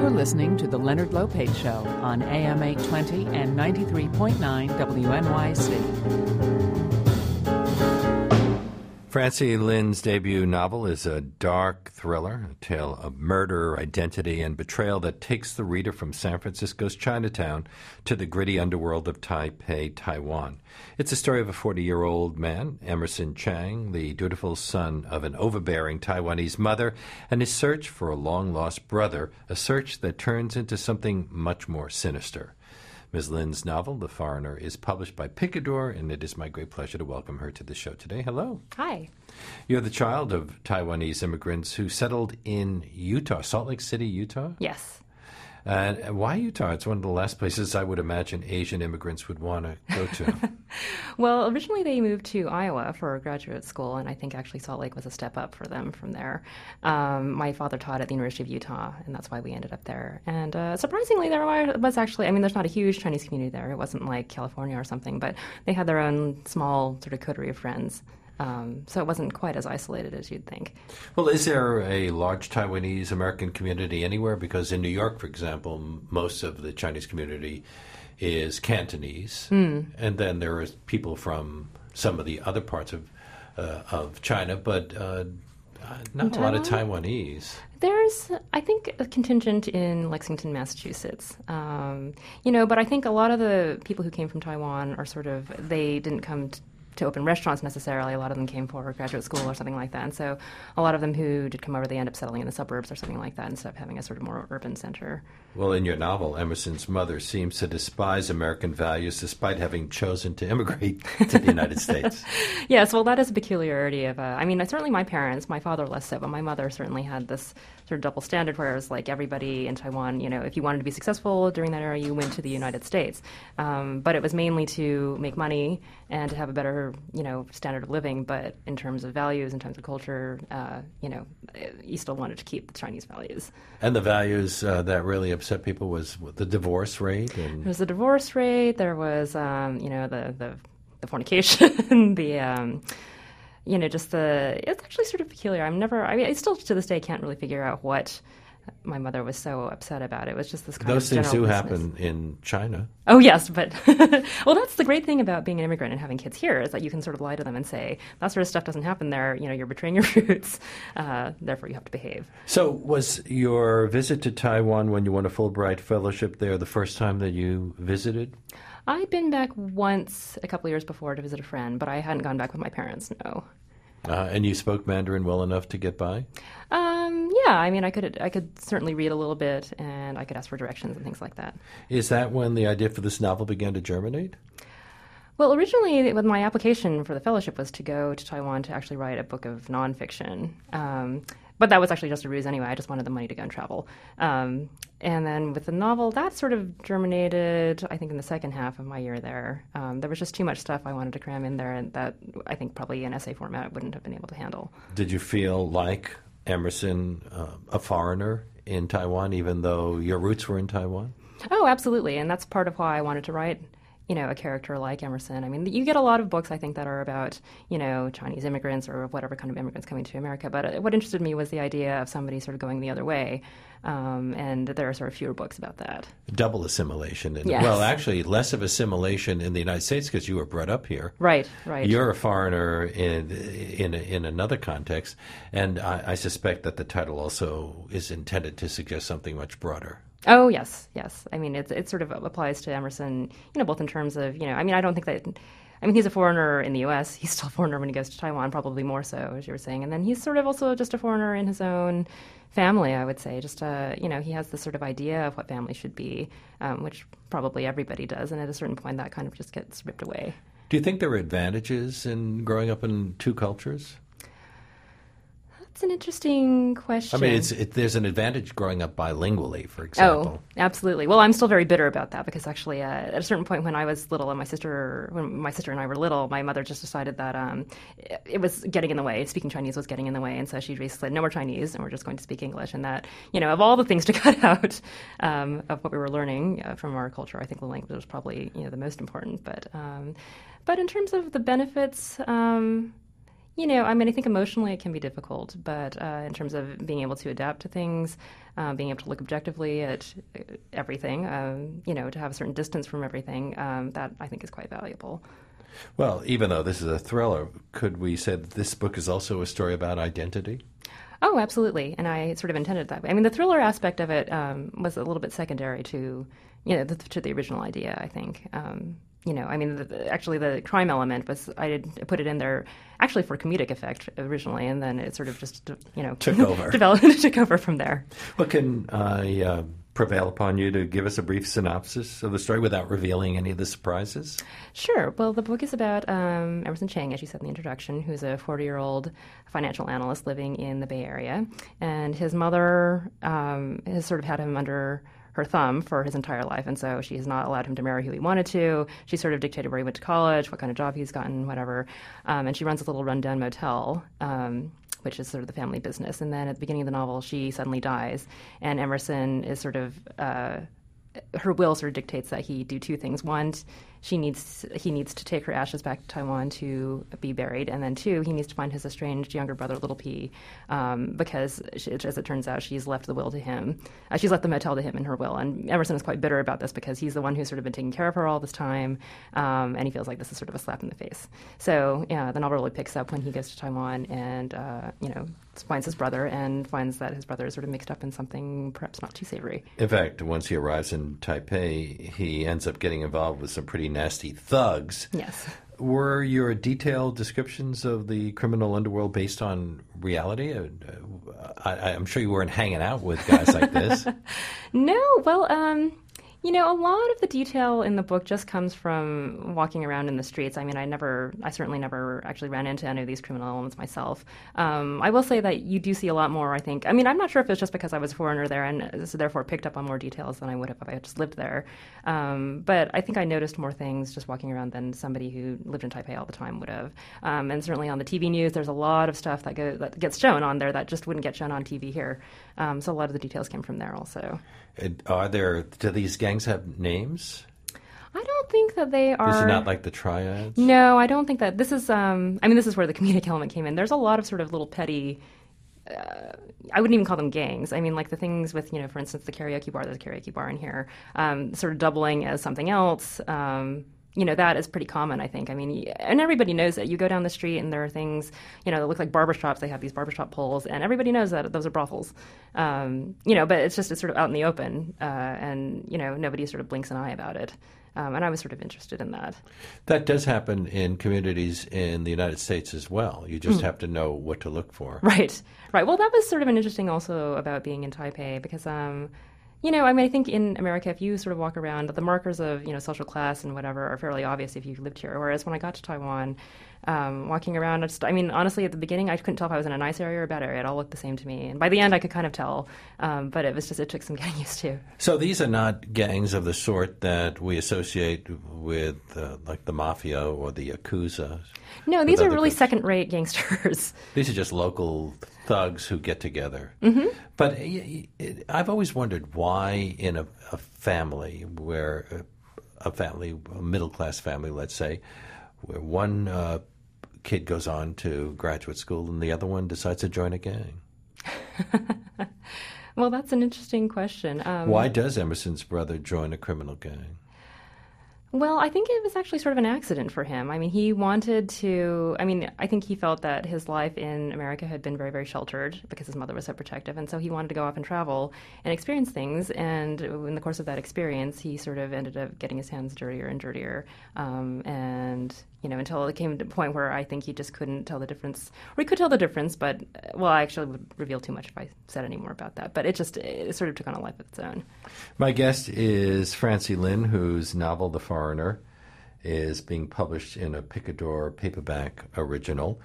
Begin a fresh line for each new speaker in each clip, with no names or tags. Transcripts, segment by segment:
You're listening to The Leonard Lopate Show on AM 820 and 93.9 WNYC.
Francie Lynn's debut novel is a dark thriller, a tale of murder, identity, and betrayal that takes the reader from San Francisco's Chinatown to the gritty underworld of Taipei, Taiwan. It's a story of a 40-year-old man, Emerson Chang, the dutiful son of an overbearing Taiwanese mother, and his search for a long-lost brother, a search that turns into something much more sinister. Ms. Lynn's novel, The Foreigner, is published by Picador, and it is my great pleasure to welcome her to the show today. Hello.
Hi.
You're the child of Taiwanese immigrants who settled in Utah, Salt Lake City, Utah?
Yes.
Why Utah? It's one of the last places I would imagine Asian immigrants would want to go to.
Well, originally they moved to Iowa for graduate school, and I think actually Salt Lake was a step up for them from there. My father taught at the University of Utah, and that's why we ended up there. And surprisingly, there was actually, there's not a huge Chinese community there. It wasn't like California or something, but they had their own small sort of coterie of friends. So it wasn't quite as isolated as you'd think.
Well, is there a large Taiwanese American community anywhere? Because in New York, for example, most of the Chinese community is Cantonese, and then there are people from some of the other parts of China, but not a lot of Taiwanese.
There's, I think, a contingent in Lexington, Massachusetts. But I think a lot of the people who came from Taiwan are they didn't come to open restaurants necessarily. A lot of them came for graduate school or something like that. And so a lot of them who did come over, they end up settling in the suburbs or something like that instead of having a sort of more urban center.
Well, in your novel, Emerson's mother seems to despise American values despite having chosen to immigrate to the United States.
Yes, well, that is a peculiarity of, certainly my parents, my father less so, but my mother certainly had this sort of double standard where it was like everybody in Taiwan, if you wanted to be successful during that era, you went to the United States. But it was mainly to make money and to have a better, standard of living. But in terms of values, in terms of culture, you still wanted to keep the Chinese values.
And the values that really upset people was the divorce rate?
There was the divorce rate. There was, the fornication, it's actually sort of peculiar. I still to this day can't really figure out what my mother was so upset about. It was just this kind
Those
of
things do
business.
happen in China.
Oh, yes, but well, that's the great thing about being an immigrant and having kids here is that you can sort of lie to them and say, that sort of stuff doesn't happen there. You're betraying your roots. Therefore, you have to behave.
So was your visit to Taiwan when you won a Fulbright fellowship there the first time that you visited?
I'd been back once a couple of years before to visit a friend, but I hadn't gone back with my parents, no.
And you spoke Mandarin well enough to get by?
Yeah, I could certainly read a little bit, and I could ask for directions and things like that.
Is that when the idea for this novel began to germinate?
Well, originally, my application for the fellowship was to go to Taiwan to actually write a book of nonfiction. But that was actually just a ruse anyway. I just wanted the money to go and travel. And then with the novel, that sort of germinated, I think, in the second half of my year there. There was just too much stuff I wanted to cram in there, and that I think probably in essay format I wouldn't have been able to handle. Did
you feel like Emerson, a foreigner in Taiwan, even though your roots were in Taiwan?
Oh, absolutely. And that's part of why I wanted to write a character like Emerson. You get a lot of books, I think, that are about, Chinese immigrants or whatever kind of immigrants coming to America. But what interested me was the idea of somebody sort of going the other way. And there are sort of fewer books about that.
Double assimilation.
Yes.
Well, actually, less of assimilation in the United States because you were brought up here.
Right.
You're a foreigner in another context. And I suspect that the title also is intended to suggest something much broader.
Oh, yes. It sort of applies to Emerson, both in terms of, I don't think that, he's a foreigner in the U.S. He's still a foreigner when he goes to Taiwan, probably more so, as you were saying. And then he's sort of also just a foreigner in his own family, I would say. Just, he has this sort of idea of what family should be, which probably everybody does. And at a certain point, that kind of just gets ripped away.
Do you think there are advantages in growing up in two cultures?
That's an interesting question.
There's an advantage growing up bilingually, for example.
Oh, absolutely. Well, I'm still very bitter about that because actually at a certain point when I was little and when my sister and I were little, my mother just decided that it was getting in the way. Speaking Chinese was getting in the way. And so she basically said, no more Chinese and we're just going to speak English. And that, of all the things to cut out of what we were learning from our culture, I think the language was probably, the most important. But in terms of the benefits, I mean, I think emotionally it can be difficult, but in terms of being able to adapt to things, being able to look objectively at everything, to have a certain distance from everything, that I think is quite valuable.
Well, even though this is a thriller, could we say that this book is also a story about identity?
Oh, absolutely. And I sort of intended it that way. I mean, the thriller aspect of it was a little bit secondary to, to the original idea, I think. Actually, the crime element was, I put it in there actually for comedic effect originally, and then it sort of just,
took over.
took over from there.
Well, can I prevail upon you to give us a brief synopsis of the story without revealing any of the surprises?
Sure. Well, the book is about Emerson Chang, as you said in the introduction, who's a 40-year-old financial analyst living in the Bay Area, and his mother has sort of had him under her thumb for his entire life, and so she has not allowed him to marry who he wanted to. She sort of dictated where he went to college, what kind of job he's gotten, whatever. And she runs a little rundown motel, which is sort of the family business. And then at the beginning of the novel, she suddenly dies, and Emerson is sort of her will sort of dictates that he do two things. One, he needs to take her ashes back to Taiwan to be buried, and then two, he needs to find his estranged younger brother, Little P, because as it turns out, she's left the will to him. She's left the motel to him in her will, and Emerson is quite bitter about this because he's the one who's sort of been taking care of her all this time, and he feels like this is sort of a slap in the face. So yeah, the novel really picks up when he goes to Taiwan and finds his brother and finds that his brother is sort of mixed up in something perhaps not too savory.
In fact, once he arrives in Taipei, he ends up getting involved with some pretty nasty thugs.
Yes.
Were your detailed descriptions of the criminal underworld based on reality? I'm sure you weren't hanging out with guys like this.
No, well, a lot of the detail in the book just comes from walking around in the streets. I mean, I certainly never actually ran into any of these criminal elements myself. I will say that you do see a lot more, I think. I mean, I'm not sure if it's just because I was a foreigner there and so therefore picked up on more details than I would have if I had just lived there. But I think I noticed more things just walking around than somebody who lived in Taipei all the time would have. And certainly on the TV news, there's a lot of stuff that gets shown on there that just wouldn't get shown on TV here. So a lot of the details came from there also.
Do these gangs have names?
I don't think that they are.
This is not like the triads?
No, I don't think that. This is, this is where the comedic element came in. There's a lot of sort of little petty, I wouldn't even call them gangs. I mean, like the things with, for instance, the karaoke bar, there's a karaoke bar in here, sort of doubling as something else. That is pretty common, I think. I mean, and everybody knows that you go down the street and there are things, that look like barbershops. They have these barbershop poles, and everybody knows that those are brothels. But it's sort of out in the open, and, nobody sort of blinks an eye about it. And I was sort of interested in that.
That does happen in communities in the United States as well. You just have to know what to look for.
Right. Well, that was sort of an interesting also about being in Taipei because, I think in America, if you sort of walk around, the markers of, social class and whatever are fairly obvious if you lived here. Whereas when I got to Taiwan, walking around, honestly, at the beginning, I couldn't tell if I was in a nice area or a bad area. It all looked the same to me. And by the end, I could kind of tell. But it took some getting used to.
So these are not gangs of the sort that we associate with, like the mafia or the Yakuza?
No, these are really second-rate gangsters.
These are just local thugs who get together.
Mm-hmm.
But I've always wondered why in a family where a middle-class family, let's say, where one kid goes on to graduate school and the other one decides to join a gang.
Well, that's an interesting question.
Why does Emerson's brother join a criminal gang?
Well, I think it was actually sort of an accident for him. I mean, he wanted to, I think he felt that his life in America had been very, very sheltered because his mother was so protective. And so he wanted to go off and travel and experience things. And in the course of that experience, he sort of ended up getting his hands dirtier and dirtier. Until it came to a point where I think he just couldn't tell the difference. Or he could tell the difference, but, I actually would reveal too much if I said any more about that. But it sort of took on a life of its own. My
guest is Francie Lin, whose novel, The Foreigner, is being published in a Picador paperback original.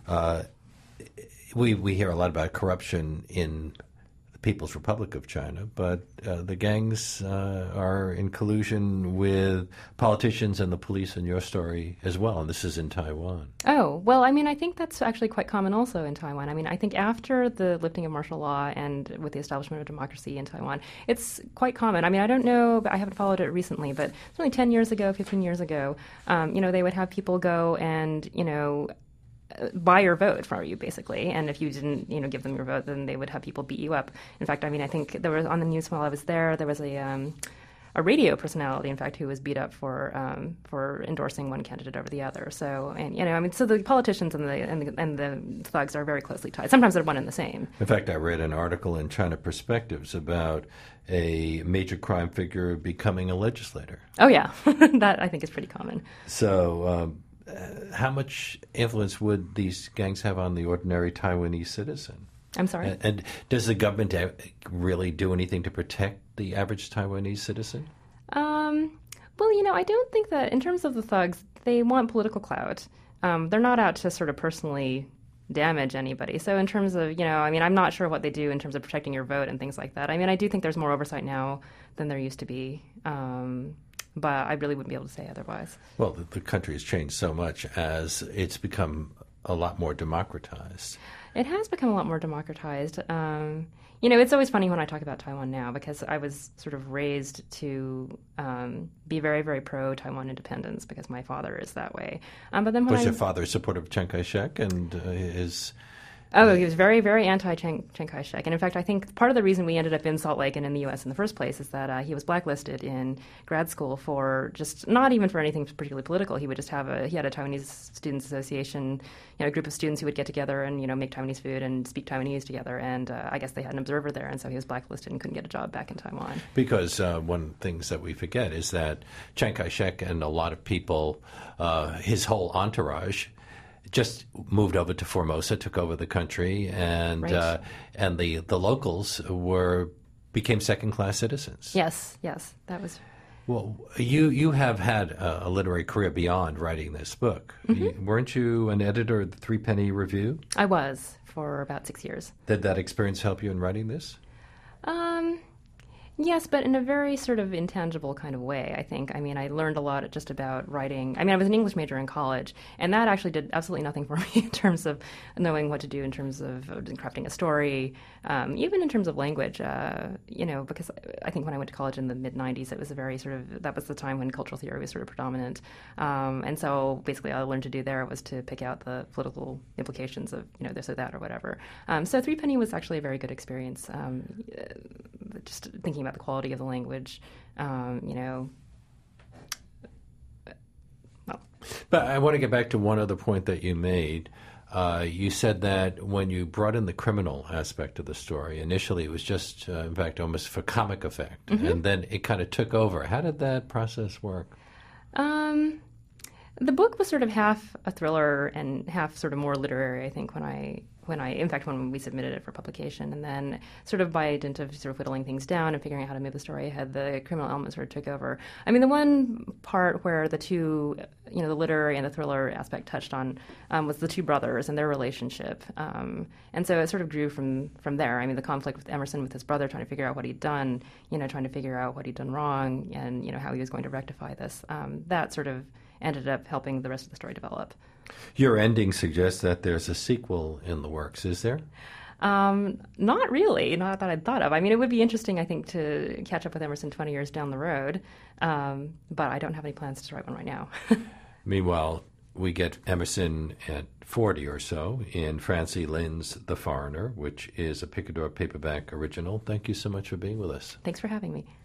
We hear a lot about corruption in the People's Republic of China, but the gangs are in collusion with politicians and the police in your story as well, and this is in Taiwan.
Oh, well, I think that's actually quite common also in Taiwan. I think after the lifting of martial law and with the establishment of democracy in Taiwan, it's quite common. I don't know, but I haven't followed it recently, but certainly 10 years ago, 15 years ago, they would have people go and, buy your vote for you, basically. And if you didn't, give them your vote, then they would have people beat you up. In fact, I think there was on the news while I was there was a radio personality, in fact, who was beat up for endorsing one candidate over the other. So, so the politicians and the thugs are very closely tied. Sometimes they're one and the same.
In fact, I read an article in China Perspectives about a major crime figure becoming a legislator.
Oh, yeah. That, I think, is pretty common.
So how much influence would these gangs have on the ordinary Taiwanese citizen?
I'm sorry?
And does the government really do anything to protect the average Taiwanese citizen?
Well, I don't think that in terms of the thugs, they want political clout. They're not out to sort of personally damage anybody. So in terms of, I'm not sure what they do in terms of protecting your vote and things like that. I do think there's more oversight now than there used to be. But I really wouldn't be able to say otherwise.
Well, the country has changed so much as it's become a lot more democratized.
It has become a lot more democratized. It's always funny when I talk about Taiwan now because I was sort of raised to be very, very pro-Taiwan independence because my father is that way. But then
was your father a supporter of Chiang Kai-shek and his...
Oh, he was very, very anti-Chiang Kai-shek. And in fact, I think part of the reason we ended up in Salt Lake and in the U.S. in the first place is that he was blacklisted in grad school for just not even for anything particularly political. He would just he had a Taiwanese Students Association, a group of students who would get together and, make Taiwanese food and speak Taiwanese together. And I guess they had an observer there, and so he was blacklisted and couldn't get a job back in Taiwan.
Because one of the things that we forget is that Chiang Kai-shek and a lot of people, his whole entourage, just moved over to Formosa, took over the country, and
right.
And the locals became second-class citizens.
Yes, that was.
Well, you have had a literary career beyond writing this book.
Mm-hmm.
Weren't you an editor of the Three Penny Review?
I was for about 6 years.
Did that experience help you in writing this?
Yes, but in a very sort of intangible kind of way, I think. I learned a lot just about writing. I was an English major in college, and that actually did absolutely nothing for me in terms of knowing what to do in terms of crafting a story, even in terms of language, because I think when I went to college in the mid-'90s, it was a very that was the time when cultural theory was sort of predominant. And so basically all I learned to do there was to pick out the political implications of, this or that or whatever. So Three Penny was actually a very good experience, just thinking about the quality of the language, well.
But I want to get back to one other point that you made. You said that when you brought in the criminal aspect of the story, initially it was just, in fact, almost for comic effect,
mm-hmm.
and then it kind of took over. How did that process work?
The book was sort of half a thriller and half sort of more literary, I think, when we submitted it for publication. And then sort of by dint of sort of whittling things down and figuring out how to move the story ahead, the criminal element sort of took over. The one part where the two, the literary and the thriller aspect touched on was the two brothers and their relationship. And so it sort of grew from there. The conflict with Emerson with his brother trying to figure out what he'd done, trying to figure out what he'd done wrong and, how he was going to rectify this. That sort of ended up helping the rest of the story develop.
Your ending suggests that there's a sequel in the works, is there?
Not really, not that I'd thought of. It would be interesting, I think, to catch up with Emerson 20 years down the road, but I don't have any plans to write one right now.
Meanwhile, we get Emerson at 40 or so in Francie Lynn's The Foreigner, which is a Picador paperback original. Thank you so much for being with us.
Thanks for having me.